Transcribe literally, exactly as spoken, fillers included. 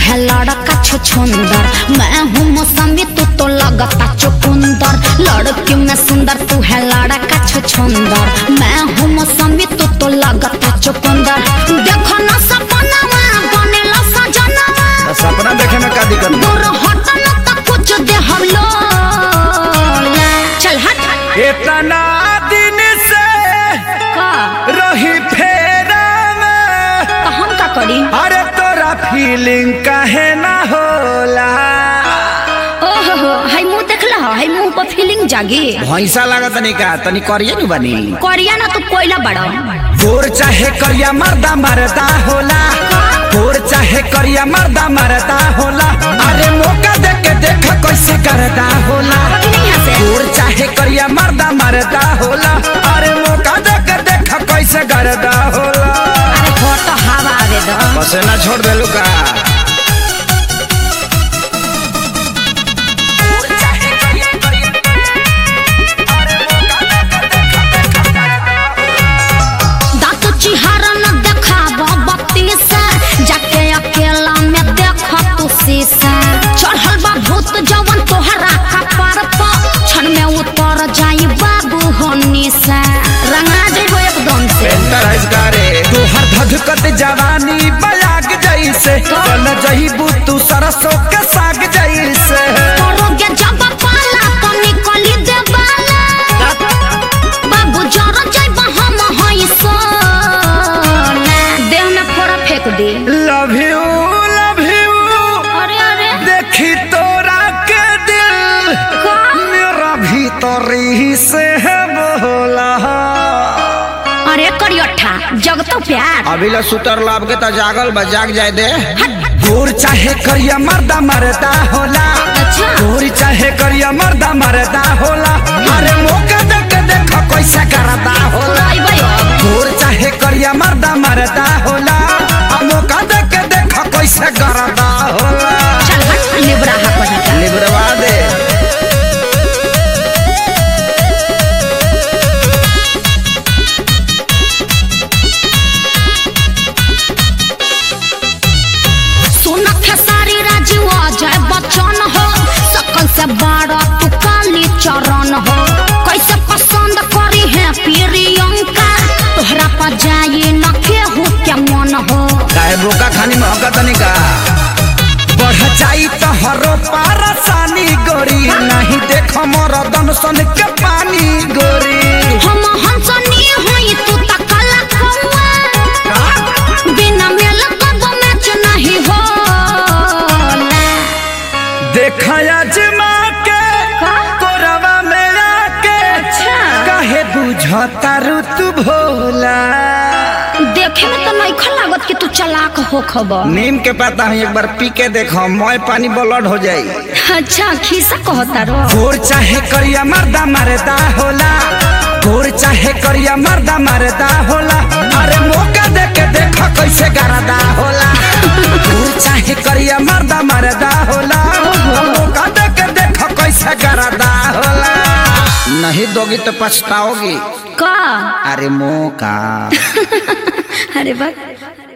है लड़का छुछुंदर, मैं हूँ मौसमी तू तो लगता चुकुंदर। लड़की में सुंदर तू है लड़का छुछुंदर, मैं हूँ मौसमी तू तो लगता चुकुंदर। देखो ना सपना बनेला सजनवा, सपना देखे में का दिक्कत? दूर हट न तो कुछ दे हम लोग। चल हट। इतना दिन से का रही फेरा में, तो हम का करी? अरे तोरा फीलिंग काहे ना होला? ओहो हो, हाय मुंह देखला, हाय मुंह पर फीलिंग जागी। भैंसा लागत नहीं का तनी करिए नु बनी। करिया ना तो कोयला बड़ा। गोर चाहे करिया मर्दा मरदा होला, गोर चाहे करिया मर्दा मरदा होला। अरे मौका दे के देख कैसे करदा होला। गोर चाहे करिया मर्दा मरदा होला, अरे मौका दे के देख कैसे करदा होला। अरे फोटो हवा आवे दो। पसेना छोड़ देलू का? चढ़ल बा भूत जवन तोहरा कपार पर, क्षण में उतर जाई बाबू होनी से। रंगा जइबो एकदम से। तोहर धधकत जवानी बयाग जैसे, चल जइबू तू सरसों के साग जैसे। करोगे जब पाला तो निकली दे बाला, बाबू जर जइबो हम हई सोना। देह में फोड़ा फेंक दे। लव यू लव यू, अरे अरे देखी तोरा के दिल का? मेरा भीतर ही से है बोला। अरे करियठा जगतो प्यार। अभी ला सुतर लाभ के तो जागल बा, जाग जाए दे। गोर चाहे करिया मर्दा मरदा होला, अच्छा गोर चाहे करिया मर्दा मरदा होला। अरे मौका दे के देख कैसे करदा होला। गोर चाहे करिया मर्दा मरदा होला, मौका दे के देख कैसे करदा होला। चल हट लिबरा हट लिबरवा दे। बच्चन हो सकल से बड़ा तू काली चरण हो। कैसे पसंद करी है प्रियंका, तोहरा पर जाई न केहू के मन हो। काहे बोका खानी महका तनी का? बढ़ जाई तो हरो पारसानी गोरी, नहीं देख मोर दनसन के पानी गोरी। हम हंसनी होई तू त काला कौआ, बिना मेल कब मैच नहीं हो। देखा अजमा के कोरवा में आके, काहे बुझता ऋतु भोला। देखे में तो नहीं लागत कि तू चालाक हो खबर। नीम के पता है एक बार पी के देखो, मोय पानी ब्लड हो जाई। अच्छा खीसा कहता रो। गोर चाहे करिया मर्दा मरदा होला, गोर चाहे करिया मर्दा मरदा होला। अरे मौका दे के देख कैसे करदा होला। गोर चाहे करिया मर्दा मरदा होला, मौका दे के देख कैसे करदा होला। नहीं दोगी तो पछताओगी। का अरे मौका अरे बात